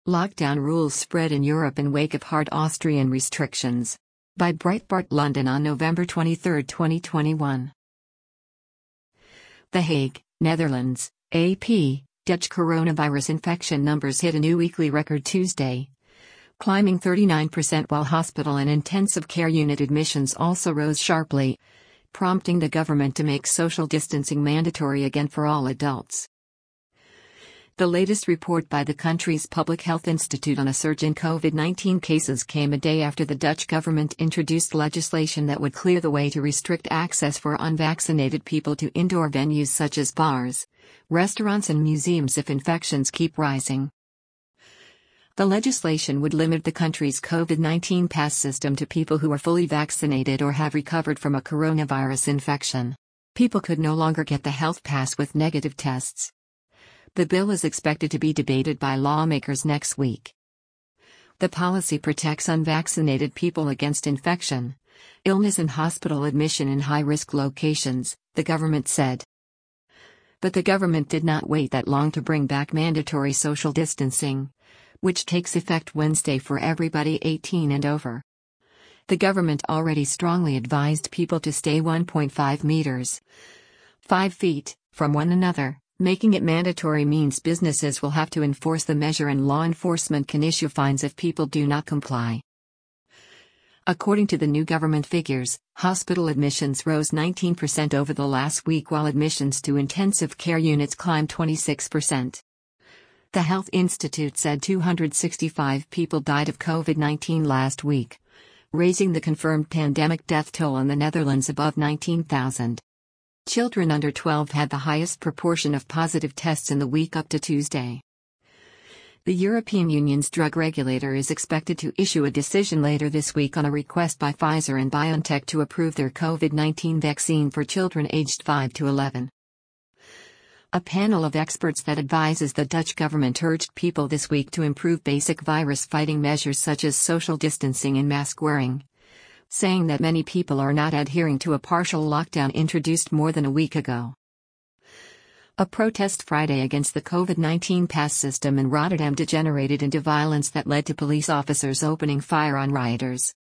Lockdown rules spread in Europe in wake of hard Austrian restrictions. By Breitbart London on November 23, 2021. The Hague, Netherlands, AP, Dutch coronavirus infection numbers hit a new weekly record Tuesday, climbing 39% while hospital and intensive care unit admissions also rose sharply, prompting the government to make social distancing mandatory again for all adults. The latest report by the country's Public Health Institute on a surge in COVID-19 cases came a day after the Dutch government introduced legislation that would clear the way to restrict access for unvaccinated people to indoor venues such as bars, restaurants and museums if infections keep rising. The legislation would limit the country's COVID-19 pass system to people who are fully vaccinated or have recovered from a coronavirus infection. People could no longer get the health pass with negative tests. The bill is expected to be debated by lawmakers next week. The policy protects unvaccinated people against infection, illness and hospital admission in high-risk locations, the government said. But the government did not wait that long to bring back mandatory social distancing, which takes effect Wednesday for everybody 18 and over. The government already strongly advised people to stay 1.5 meters, 5 feet, from one another. Making it mandatory means businesses will have to enforce the measure and law enforcement can issue fines if people do not comply. According to the new government figures, hospital admissions rose 19% over the last week while admissions to intensive care units climbed 26%. The Health Institute said 265 people died of COVID-19 last week, raising the confirmed pandemic death toll in the Netherlands above 19,000. Children under 12 had the highest proportion of positive tests in the week up to Tuesday. The European Union's drug regulator is expected to issue a decision later this week on a request by Pfizer and BioNTech to approve their COVID-19 vaccine for children aged 5 to 11. A panel of experts that advises the Dutch government urged people this week to improve basic virus-fighting measures such as social distancing and mask wearing, saying that many people are not adhering to a partial lockdown introduced more than a week ago. A protest Friday against the COVID-19 pass system in Rotterdam degenerated into violence that led to police officers opening fire on rioters.